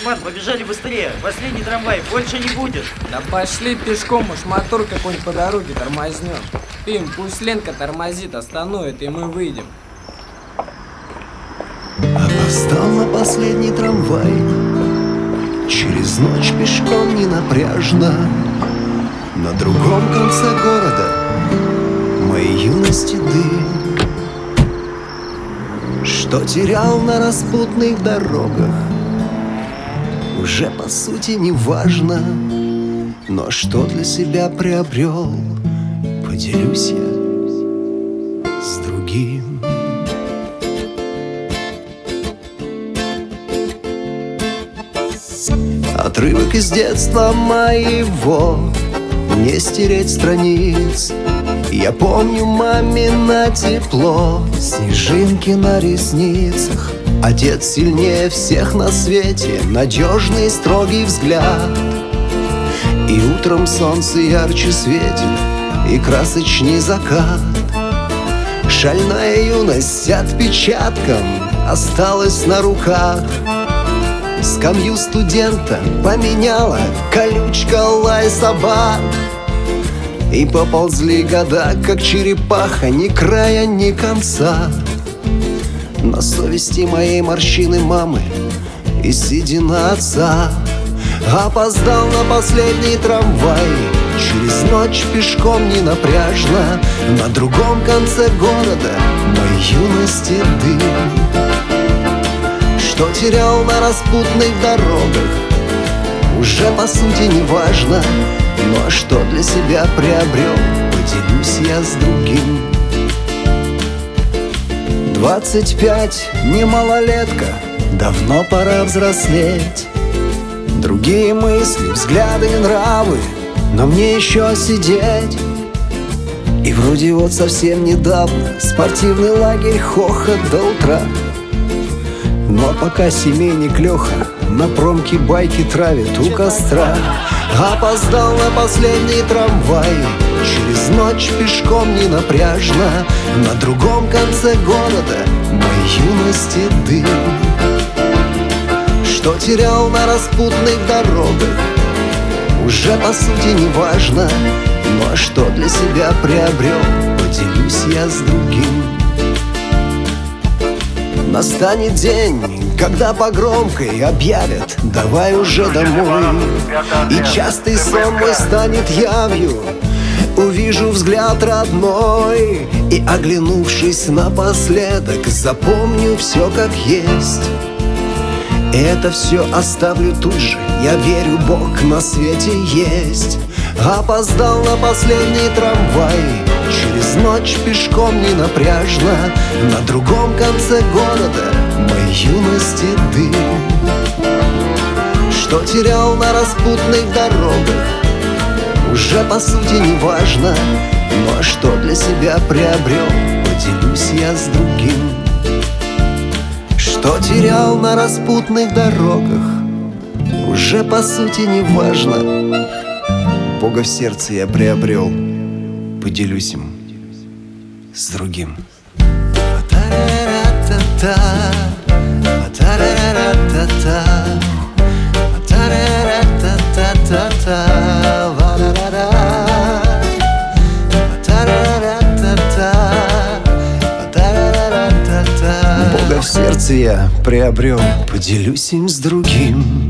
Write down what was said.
Роман, побежали быстрее. Последний трамвай, больше не будет. Да пошли пешком, уж мотор какой-нибудь по дороге тормознем. Ты им, пусть Ленка тормозит, остановит, и мы выйдем. Опоздал на последний трамвай. Через ночь пешком не напряжно. На другом конце города моей юности дым. Что терял на распутных дорогах, уже по сути не важно. Но что для себя приобрел, поделюсь я с другим. Отрывок из детства моего не стереть страниц. Я помню мамино тепло, снежинки на ресницах. Отец сильнее всех на свете, надежный строгий взгляд. И утром солнце ярче светит, и красочней закат. Шальная юность с отпечатком осталась на руках. Скамью студента поменяла колючка, лай собак. И поползли года, как черепаха, ни края, ни конца. На совести моей морщины мамы и седина отца. Опоздал на последний трамвай. Через ночь пешком не напряжно. На другом конце города моей юности дым. Что терял на распутных дорогах, уже по сути не важно. Ну а что для себя приобрел, поделюсь я с другим. 25, не малолетка, давно пора взрослеть. Другие мысли, взгляды и нравы, но мне еще сидеть. И вроде вот совсем недавно спортивный лагерь, хохот до утра. Но пока семейник Леха на промке байки травит у костра. Опоздал на последний трамвай. Через ночь пешком не напряжно. На другом конце города моей юности дым. Что терял на распутных дорогах, уже по сути не важно. Ну а что для себя приобрел, поделюсь я с другим. Настанет день, когда по громкой объявят: давай уже домой. И частый сон мой станет явью. Увижу взгляд родной и, оглянувшись напоследок, запомню все как есть. И это все оставлю тут же. Я верю, Бог на свете есть. Опоздал на последний трамвай. Через ночь пешком не напряжно. На другом конце города моей юности дым. Что терял на распутных дорогах, уже по сути не важно. Ну а что для себя приобрел, поделюсь я с другим. Что терял на распутных дорогах, уже по сути не важно. Бога в сердце я приобрел, поделюсь им с другим. Бога в сердце я приобрел, поделюсь им с другим.